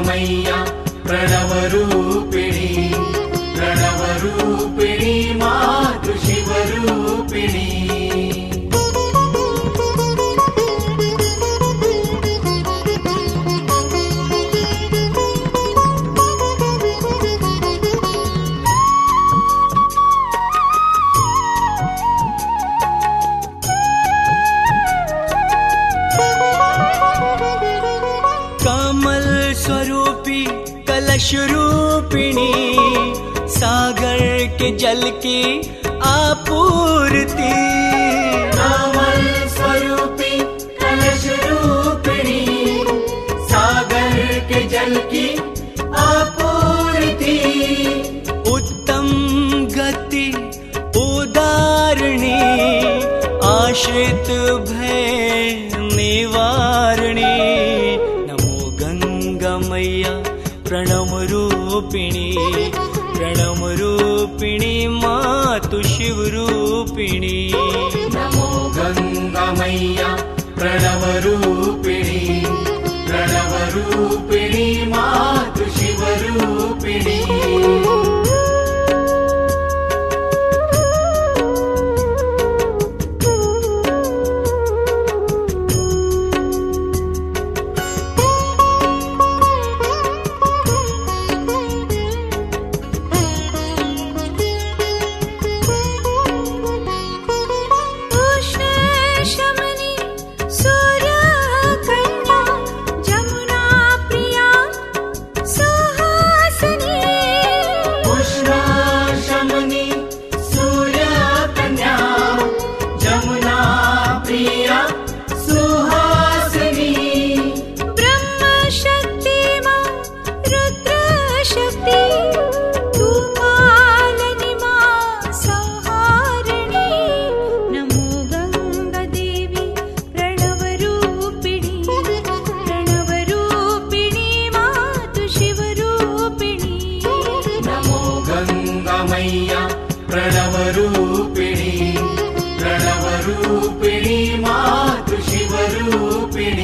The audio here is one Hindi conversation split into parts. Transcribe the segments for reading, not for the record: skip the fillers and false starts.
गङ्गमय्या प्रणवरूपिणी प्रणवरूपिणी मातु शिवरूपिणी। कमल स्वरूपी कलश रूपिणी सागर के जल की आपूर्ति। कमल स्वरूपी कलश रूपिणी सागर के जल की आपूर्ति। उत्तम गति उदारिणी आश्रित भय निवारिणी। नमो गंगामय्या प्रणवरूपिणी प्रणवरूपिणी मातु शिवरूपिणी। नमो गंगामय्या प्रणवरूपिणी प्रणवरूपिणी मातु शिवरूपिणी। प्रणवरूपिणी प्रणवरूपिणी मातु शिवरूपिणी।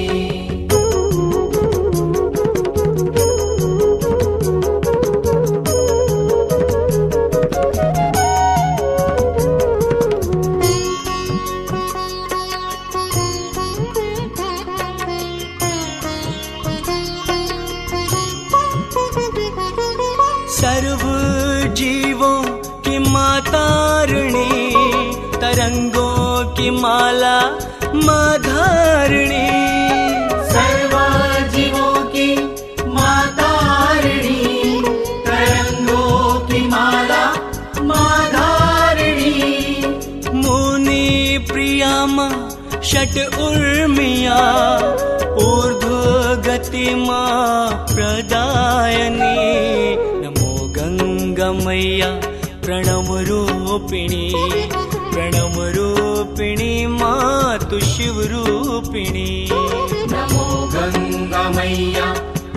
सर्व जीवों की मातारिणी तरंगों की माला माधारिणी। सर्व जीवों की मातारिणी तरंगों की माला माधारिणी। मुनि प्रिया माँ षट उर्मिया ऊर्ध्व गति माँ प्रदायनी। नमो गंगामय्या प्रणवरूपिणी प्रणवरूपिणी मातु शिवरूपिणी। नमो गंगामय्या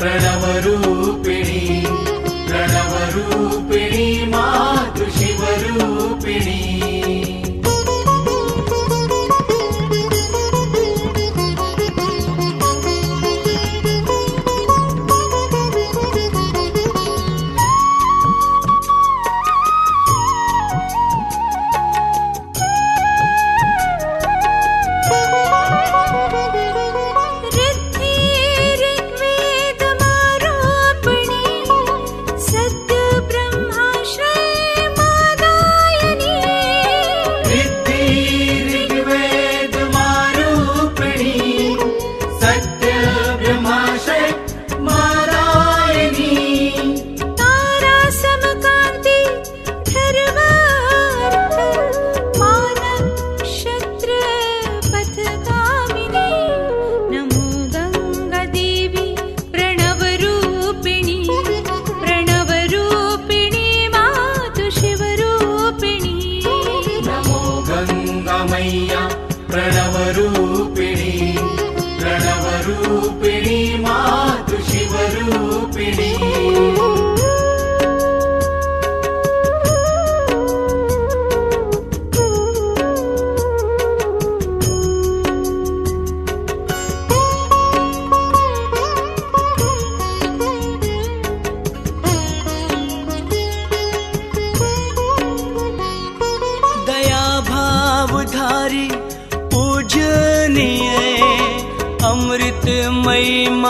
प्रणवरूपिणी प्रणवरूपिणी मातु शिवरूपिणी। प्रणवरूपिणी प्रणवरूपिणी मातु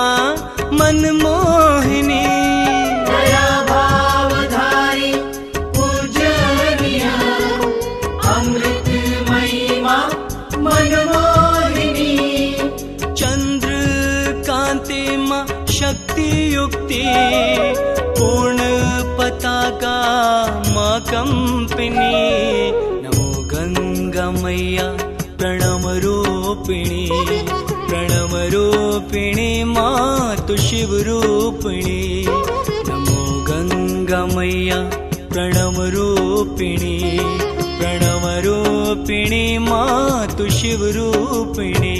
माँ मनमोहिनी। दया भावधारी पूजनीय अमृतमयी माँ मनमोहिनी। चंद्र कांति माँ शक्ति युक्ति पूर्ण पताका माँ कंपिनी। नमो गंगा मैया प्रणव रूपिणी, प्रणव रूपिणी मातु शिव रूपिणी। नमो गंगा मैया प्रणव रूपिणी, प्रणव रूपिणी मातु शिव रूपिणी।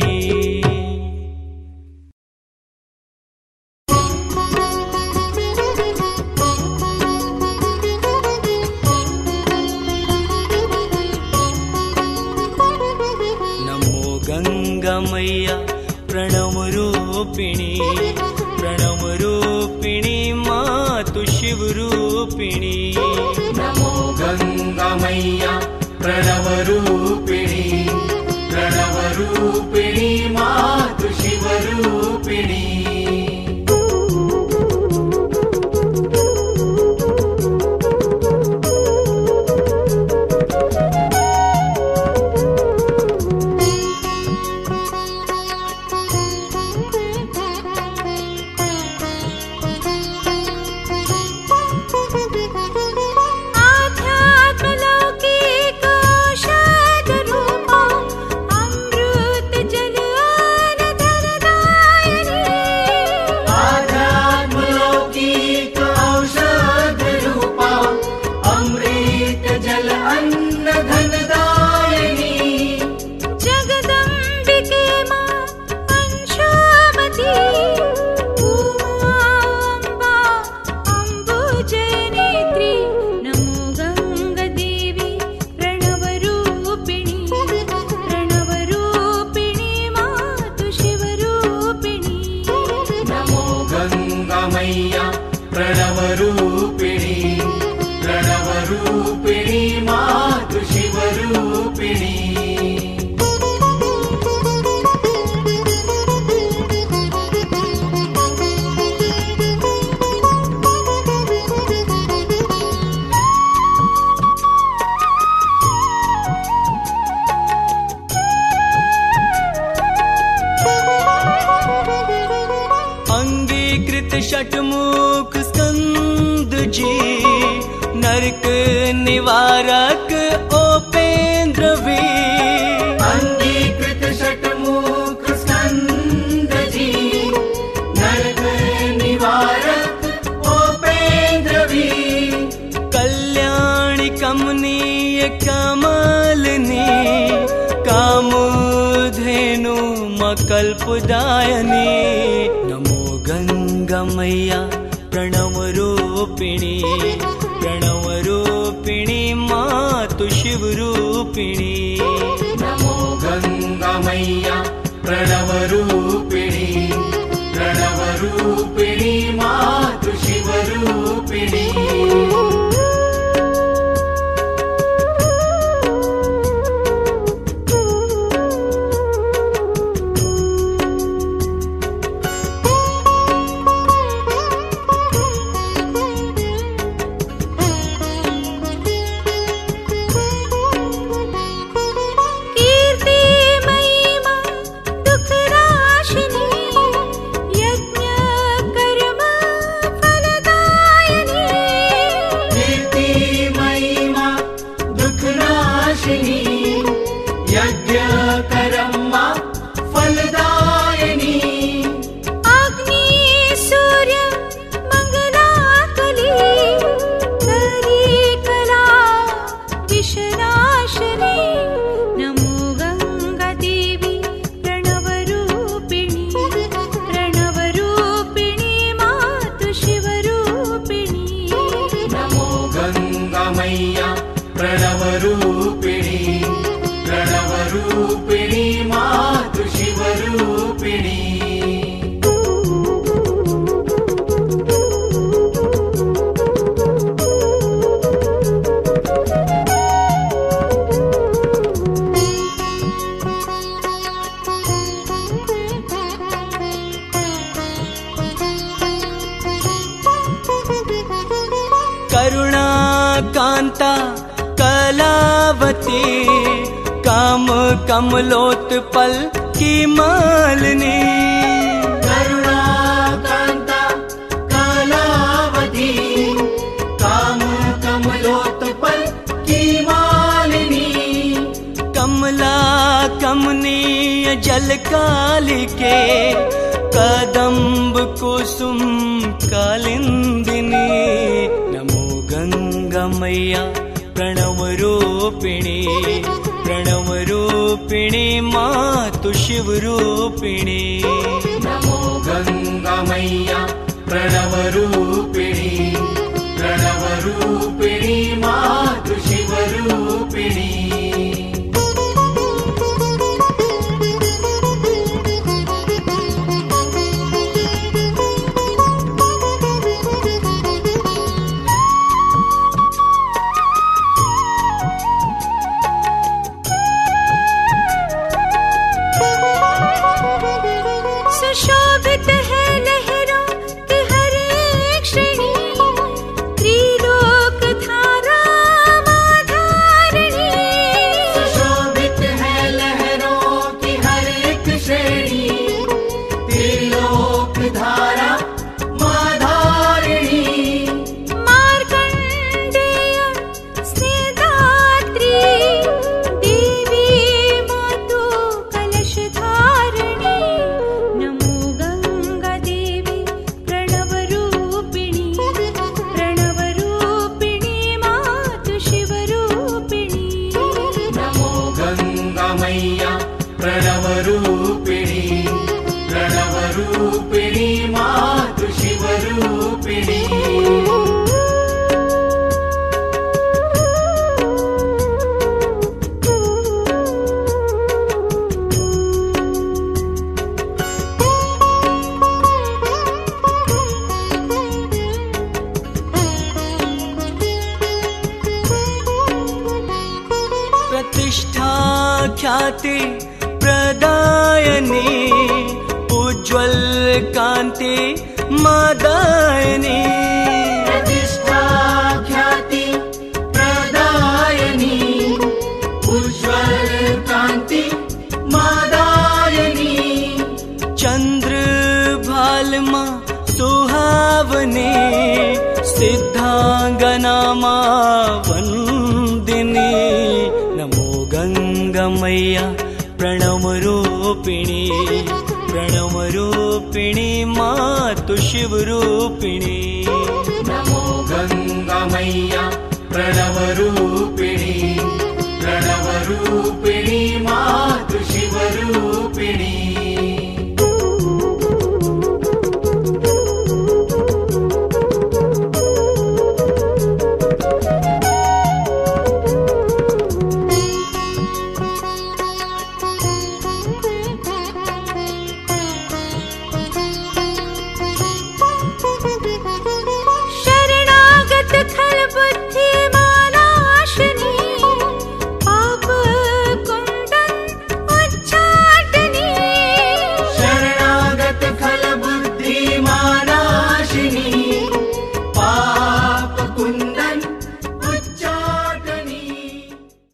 गंगा मैया प्रणव रूपिणी, प्रणव रूपिणी मातु शिव रूपिणी। नमो गंगा मैया प्रणव रूपिणी, प्रणव रूपिणी मातु शिव रूपिणी। प्रणव रूपिणी, प्रणव रूपिणी मातु शिव रूपिणी। अंगीकृत षटमुख स्कंद जी, नरक निवारक उपेंद्र वीर। अंगीकृत षटमुख स्कंद जी, नरक निवारक उपेंद्र वीर। कल्याणी कमनीय कमलनी, कामधेनु कल्पदायिनी। नमो गंगा मैया प्रणव रूपिणी, प्रणव रूपिणी मातु शिव रूपिणी। नमो गंगा मैया प्रणव रूपिणी, प्रणव रूपिणी मातु शिव रूपिणी। करुणा कांता कलावती, काम कमलोत्पल की मालिनी। करुणा कांता कलावती, काम कमलोत्पल की मालिनी। कमला कमनीय जल कालिके, कदम्ब कुसुम कालिंदिनी। नमो गंगा मैया प्रणव रूपिणी, प्रणव रूपिणी मातु शिव रूपिणी। नमो गंगा मैया प्रणव रूपिणी, प्रणव रूपिणी मातु शिव रूपिणी। सुशोभित है लहरों की हर एक श्रेणी, त्रिलोक धारा माँ धारिणी। सुशोभित है लहरों की हर एक श्रेणी, त्रिलोक धारा माँ धारिणी। मार्कंडेय स्नेहदात्री, देवी मातु कलश धारिणी। नमो गंगा देवी प्रणव रूपिणी, प्रणव रूपिणी मातु शिव रूपिणी। नमो गंगा मैया प्रणव रूपिणी, प्रणव रूपिणी मातु शिव रूपिणी। प्रतिष्ठा ख्याति प्रदायनी, उज्ज्वल कांति मादायनी। प्रतिष्ठा ख्याति प्रदायनी, उज्ज्वल कांति मादायनी। चंद्र भालमा सुहावनी, सिद्धांगना मां वंदिनी। नमो गंगा मैया प्रणव रूपिणी, प्रणव रूपिणी मातु शिव रूपिणी। नमो गंगा मैया प्रणव रूपिणी, प्रणव रूपिणी मातु शिव रूपिणी।